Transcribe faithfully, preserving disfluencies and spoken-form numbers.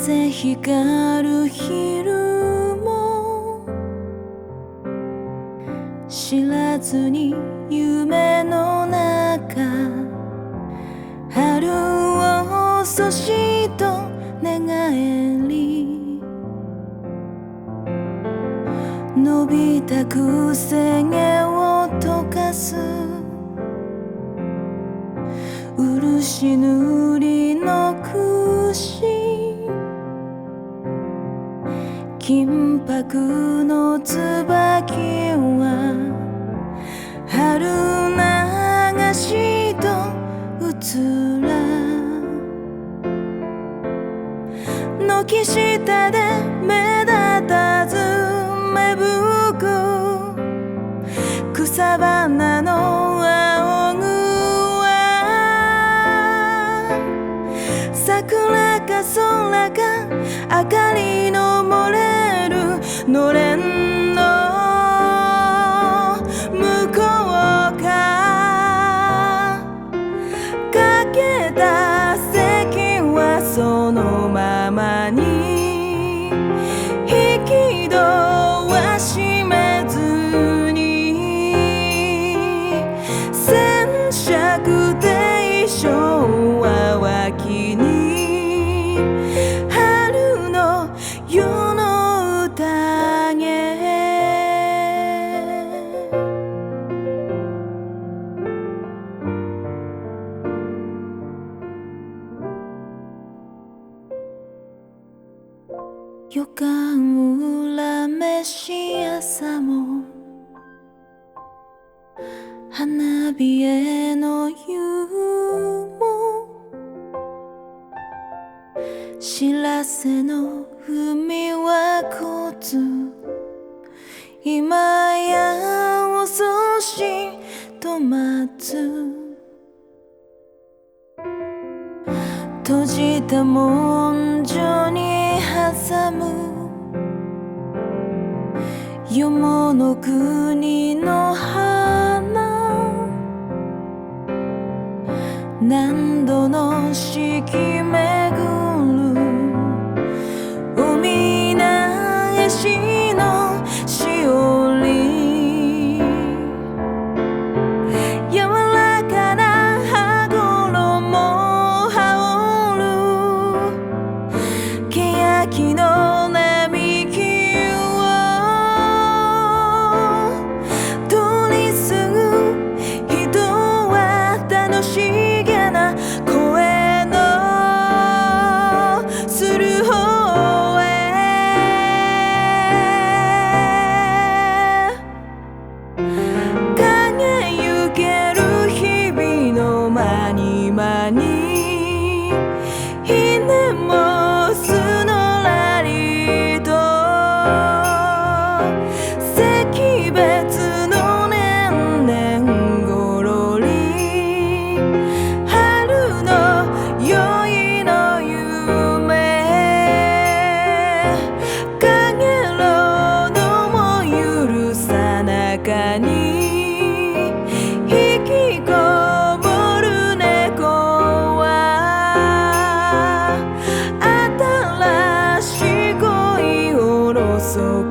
ぜ光る昼も知らずに夢の中春をそしと寝返り伸びたくせ毛を溶かす漆塗りの櫛金箔の椿は春流しとうつら軒下で目立たず芽吹く草花の仰ぐ桜か空か明かりの漏れるのれんの向こうかかけた席はそのままに引き戸は閉めずに戦尺定称は脇に夜の宴予感裏飯朝も花火への湯も知らせの海はこつ今や遅しと待つ閉じた文書に挟むよもの国の花何度の四季巡る海流しのしおり柔らかな羽衣羽織る欅の並木を通り過ぐ人は楽しげな声のする方影ゆける日々の間に間にひねもすのらりと惜別の年々ごろり春の酔いの夢かげろうのも許さなかに引きこもる猫は新しい恋をろそ